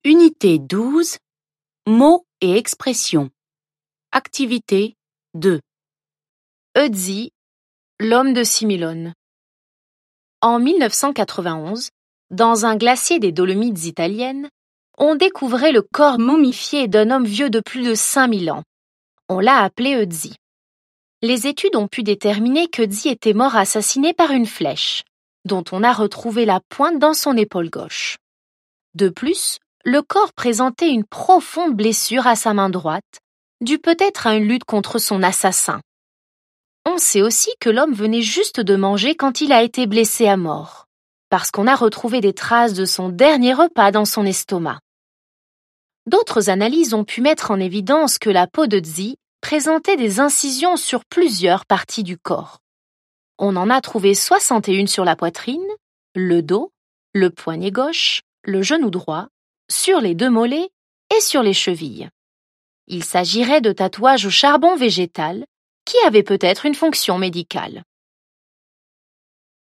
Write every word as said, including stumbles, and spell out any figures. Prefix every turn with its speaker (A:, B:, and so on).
A: Unité douze. Mots et expressions. Activité deux. Ötzi, l'homme de Similone. En mille neuf cent quatre-vingt-onze, dans un glacier des Dolomites italiennes, on découvrait le corps momifié d'un homme vieux de plus de cinq mille ans. On l'a appelé Ötzi. Les études ont pu déterminer qu'Ötzi était mort assassiné par une flèche, dont on a retrouvé la pointe dans son épaule gauche. De plus, le corps présentait une profonde blessure à sa main droite, due peut-être à une lutte contre son assassin. On sait aussi que l'homme venait juste de manger quand il a été blessé à mort, parce qu'on a retrouvé des traces de son dernier repas dans son estomac. D'autres analyses ont pu mettre en évidence que la peau d'Ötzi présentait des incisions sur plusieurs parties du corps. On en a trouvé soixante et une sur la poitrine, le dos, le poignet gauche, le genou droit, sur les deux mollets et sur les chevilles. Il s'agirait de tatouages au charbon végétal qui avaient peut-être une fonction médicale.